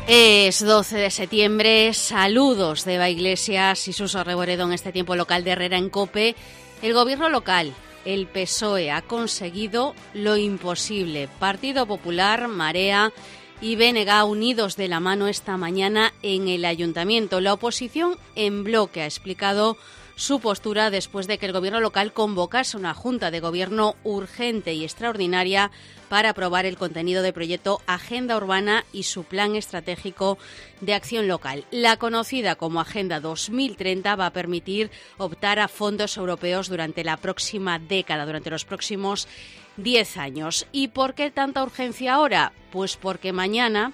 Es 12 de septiembre, saludos de Eva Iglesias y Suso Reboredo en este tiempo local de Herrera en COPE. El gobierno local, el PSOE, ha conseguido lo imposible. Partido Popular, Marea y BNG unidos de la mano esta mañana en el Ayuntamiento. La oposición en bloque ha explicado su postura después de que el gobierno local convocase una junta de gobierno urgente y extraordinaria para aprobar el contenido del proyecto Agenda Urbana y su plan estratégico de acción local. La conocida como Agenda 2030 va a permitir optar a fondos europeos durante la próxima década, durante los próximos 10 años. ¿Y por qué tanta urgencia ahora? Pues porque mañana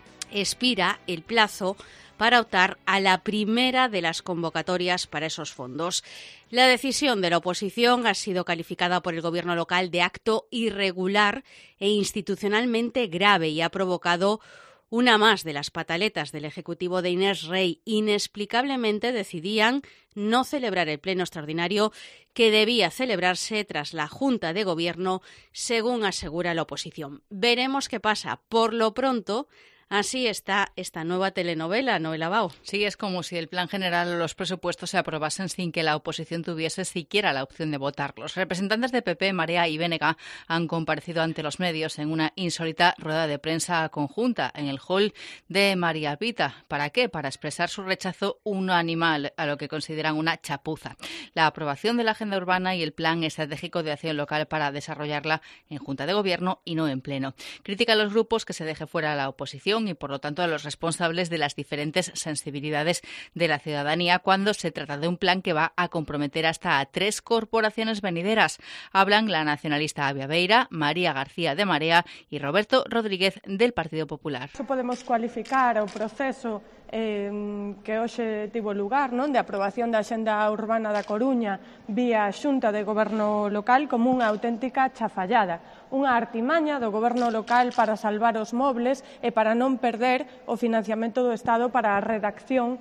expira el plazo para optar a la primera de las convocatorias para esos fondos. La decisión de la oposición ha sido calificada por el gobierno local de acto irregular e institucionalmente grave y ha provocado una más de las pataletas del Ejecutivo de Inés Rey. Inexplicablemente decidían no celebrar el pleno extraordinario que debía celebrarse tras la Junta de Gobierno, según asegura la oposición. Veremos qué pasa. Por lo pronto, así está esta nueva telenovela, Noela Bao. Sí, es como si el plan general o los presupuestos se aprobasen sin que la oposición tuviese siquiera la opción de votarlos. Representantes de PP, Marea y BNG han comparecido ante los medios en una insólita rueda de prensa conjunta en el hall de María Pita. ¿Para qué? Para expresar su rechazo unánime a lo que consideran una chapuza. La aprobación de la Agenda Urbana y el Plan Estratégico de Acción Local para desarrollarla en Junta de Gobierno y no en Pleno. Critica a los grupos que se deje fuera a la oposición y, por lo tanto, a los responsables de las diferentes sensibilidades de la ciudadanía cuando se trata de un plan que va a comprometer hasta a 3 corporaciones venideras. Hablan la nacionalista Avia Beira, María García de Marea y Roberto Rodríguez del Partido Popular. Podemos cualificar o proceso que hoxe tivo lugar, non, de aprobación da Axenda Urbana da Coruña vía Xunta de Goberno Local como unha auténtica chafallada, unha artimaña do Goberno Local para salvar os mobles e para non perder o financiamento do Estado para a redacción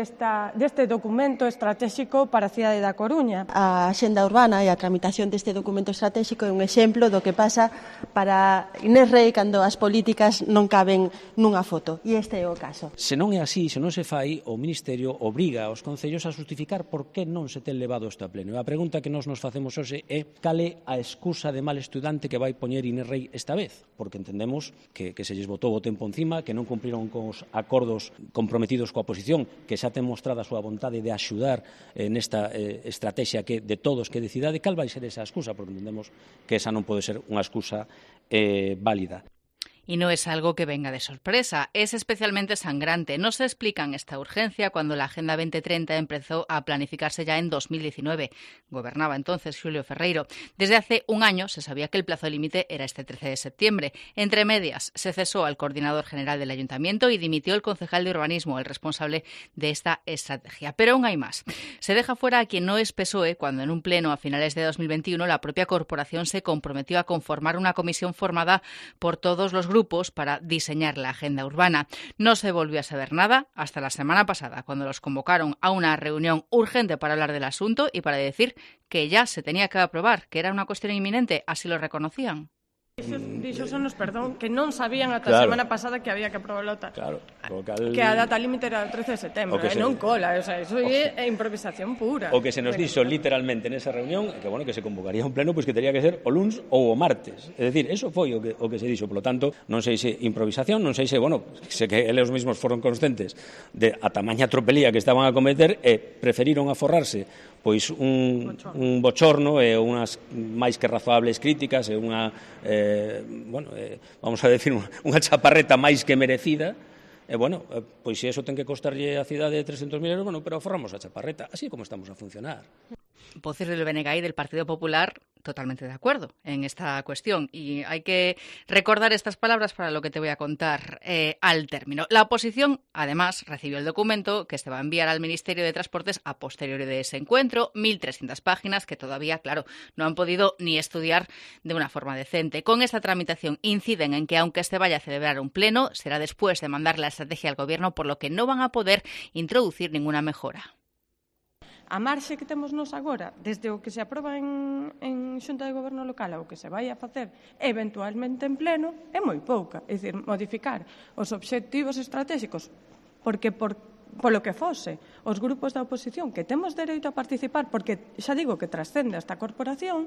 deste documento estratégico para a cidade da Coruña. A Axenda Urbana e a tramitación deste documento estratégico é un exemplo do que pasa para Inés Rei cando as políticas non caben nunha foto, e este é o caso. Se non é así, se non se fai, o Ministerio obriga aos concellos a justificar por que non se ten levado isto a pleno. A pregunta que nos facemos hoxe é cal é a excusa de mal estudante que vai poñer Inés Rei esta vez, porque entendemos que se lles botou o tempo encima, que non cumpriron con os acordos comprometidos coa oposición, que xa ten mostrado a súa vontade de axudar nesta estrategia que de todos que decidade. Cal vai ser esa excusa? Porque entendemos que esa non pode ser unha excusa válida. Y no es algo que venga de sorpresa, es especialmente sangrante. No se explica esta urgencia cuando la Agenda 2030 empezó a planificarse ya en 2019. Gobernaba entonces Xulio Ferreiro. Desde hace un año se sabía que el plazo límite era este 13 de septiembre. Entre medias, se cesó al coordinador general del Ayuntamiento y dimitió el concejal de urbanismo, el responsable de esta estrategia. Pero aún hay más. Se deja fuera a quien no es PSOE cuando en un pleno a finales de 2021 la propia corporación se comprometió a conformar una comisión formada por todos los grupos para diseñar la agenda urbana. No se volvió a saber nada hasta la semana pasada, cuando los convocaron a una reunión urgente para hablar del asunto y para decir que ya se tenía que aprobar, que era una cuestión inminente, así lo reconocían. Dixósenos, perdón, que non sabían ata a semana pasada que había que aprobar a OTA. Claro, que a data límite era o 13 de setembro, non cola, o sea, eso é improvisación pura. O que se nos dixo literalmente nesa reunión é que, bueno, que se convocaría un pleno, pois que tería que ser o luns ou o martes. É dicir, eso foi o que se dixo, polo tanto, non sei se improvisación, non sei se, bueno, se que eles mesmos foron conscientes de a tamaña tropelía que estaban a cometer e preferiron aforrarse pois un bochorno e unhas máis que razoables críticas e unha vamos a decir unha chaparreta máis que merecida. E, bueno, pois se eso ten que costarlle a cidade 300.000 euros, bueno, pero aforramos a chaparreta, así como estamos a funcionar. Voces del BNG y del Partido Popular totalmente de acuerdo en esta cuestión. Y hay que recordar estas palabras para lo que te voy a contar al término. La oposición, además, recibió el documento que se va a enviar al Ministerio de Transportes a posteriori de ese encuentro, 1.300 páginas que todavía, claro, no han podido ni estudiar de una forma decente. Con esta tramitación inciden en que, aunque se vaya a celebrar un pleno, será después de mandar la estrategia al Gobierno, por lo que no van a poder introducir ninguna mejora. a marxe que temos nos agora, desde o que se aproba en Xunta de Goberno Local ao que se vai a facer eventualmente en pleno, é moi pouca. É dicir, modificar os obxectivos estratégicos, porque polo que fose, os grupos da oposición que temos dereito a participar, porque xa digo que trascende esta corporación,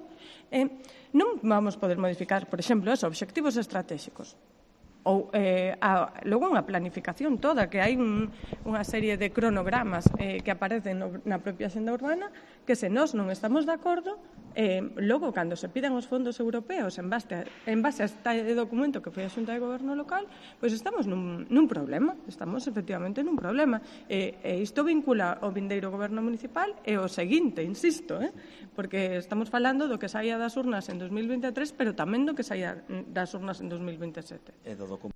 non vamos poder modificar, por exemplo, os obxectivos estratégicos. Ou logo unha planificación toda, que hai unha serie de cronogramas que aparecen na propia Axenda Urbana, que se nós non estamos de acordo, logo, cando se pidan os fondos europeos en base a este documento que foi a Xunta de Goberno Local, pois estamos nun problema, estamos efectivamente nun problema. E isto vincula o vindeiro goberno municipal e o seguinte, insisto, porque estamos falando do que saia das urnas en 2023, pero tamén do que saia das urnas en 2027.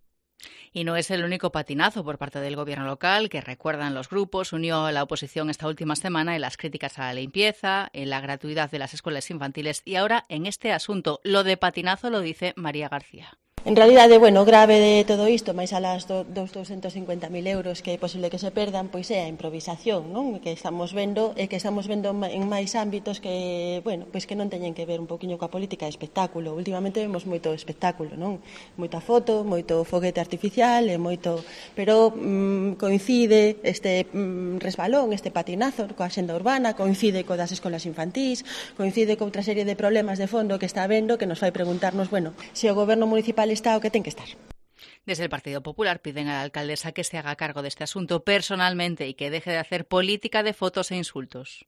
Y no es el único patinazo por parte del gobierno local, que recuerdan los grupos, unió a la oposición esta última semana en las críticas a la limpieza, en la gratuidad de las escuelas infantiles y ahora en este asunto. Lo de patinazo lo dice María García. En realidade, grave de todo isto, máis a las 250.000 euros que é posible que se perdan, pois é a improvisación, non? Que estamos vendo en máis ámbitos que, pois que non teñen que ver un poquinho coa política de espectáculo. Últimamente vemos moito espectáculo, non? Moita foto, moito foguete artificial, pero coincide este resbalón, este patinazo coa Axenda Urbana, coincide co das escolas infantís, coincide co outra serie de problemas de fondo que está vendo, que nos fai preguntarnos, se o goberno municipal está o que ten que estar. Desde el Partido Popular piden a la alcaldesa que se haga cargo de este asunto personalmente y que deje de hacer política de fotos e insultos.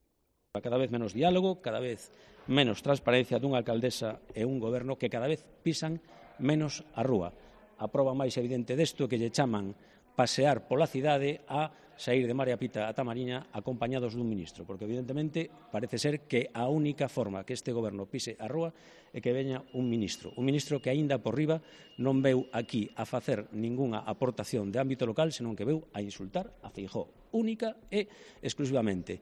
Cada vez menos diálogo, cada vez menos transparencia dunha alcaldesa e un goberno que cada vez pisan menos a rúa. A proba máis evidente desto que lle chaman pasear pola cidade a sair de María Pita a Tamariña acompañados dun ministro, porque evidentemente parece ser que a única forma que este goberno pise a rúa é que veña un ministro que aínda por riba non veu aquí a facer ningunha aportación de ámbito local, senón que veu a insultar a Feijóo, única e exclusivamente.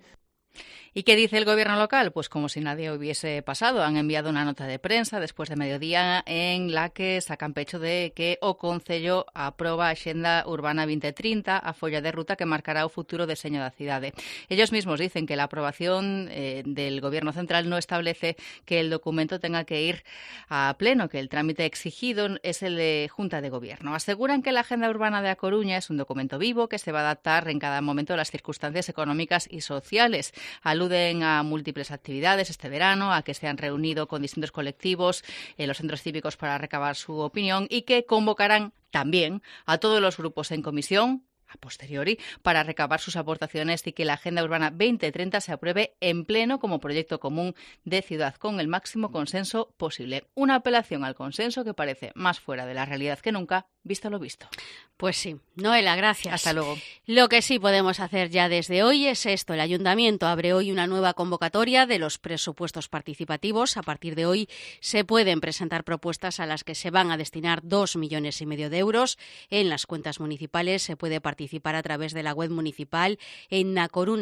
¿Y qué dice el gobierno local? Pues como si nadie hubiese pasado. Han enviado una nota de prensa después de mediodía en la que sacan pecho de que o Concello aproba a Axenda Urbana 2030, a folla de ruta que marcará o futuro deseño da cidade. Ellos mismos dicen que la aprobación del gobierno central no establece que el documento tenga que ir a pleno, que el trámite exigido es el de Junta de Gobierno. Aseguran que la Agenda Urbana de A Coruña es un documento vivo que se va a adaptar en cada momento a las circunstancias económicas y sociales. Aluden a múltiples actividades este verano, a que se han reunido con distintos colectivos en los centros cívicos para recabar su opinión y que convocarán también a todos los grupos en comisión a posteriori para recabar sus aportaciones y que la Agenda Urbana 2030 se apruebe en pleno como proyecto común de ciudad con el máximo consenso posible. Una apelación al consenso que parece más fuera de la realidad que nunca, visto lo visto. Pues sí. Noela, gracias. Hasta luego. Lo que sí podemos hacer ya desde hoy es esto. El Ayuntamiento abre hoy una nueva convocatoria de los presupuestos participativos. A partir de hoy se pueden presentar propuestas a las que se van a destinar 2,5 millones de euros. En las cuentas municipales se puede participar a través de la web municipal en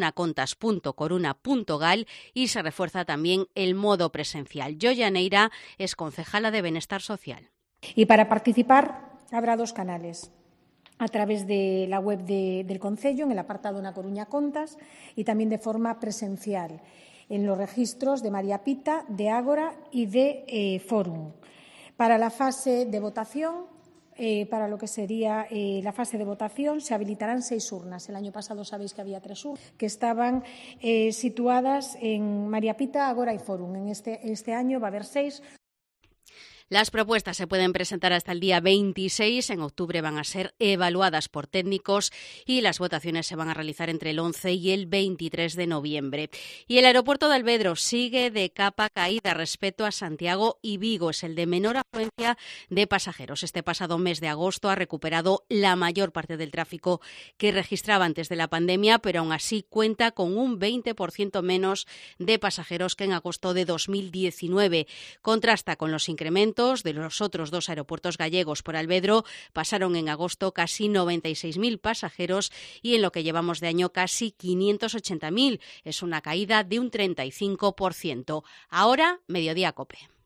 nacorunacontas.coruna.gal y se refuerza también el modo presencial. Yoya Neira es concejala de Bienestar Social. Y para participar habrá dos canales. A través de la web del Concello, en el apartado Na Coruña Contas, y también de forma presencial, en los registros de María Pita, de Ágora y de Fórum. Para la fase de votación, para lo que sería la fase de votación, se habilitarán 6 urnas. El año pasado sabéis que había 3 urnas que estaban situadas en María Pita, Ágora y Fórum. En este año va a haber 6. Las propuestas se pueden presentar hasta el día 26. En octubre van a ser evaluadas por técnicos y las votaciones se van a realizar entre el 11 y el 23 de noviembre. Y el aeropuerto de Alvedro sigue de capa caída respecto a Santiago y Vigo. Es el de menor afluencia de pasajeros. Este pasado mes de agosto ha recuperado la mayor parte del tráfico que registraba antes de la pandemia, pero aún así cuenta con un 20% menos de pasajeros que en agosto de 2019. Contrasta con los incrementos de los otros 2 aeropuertos gallegos. Por Alvedro pasaron en agosto casi 96.000 pasajeros y en lo que llevamos de año casi 580.000. Es una caída de un 35%. Ahora, Mediodía COPE.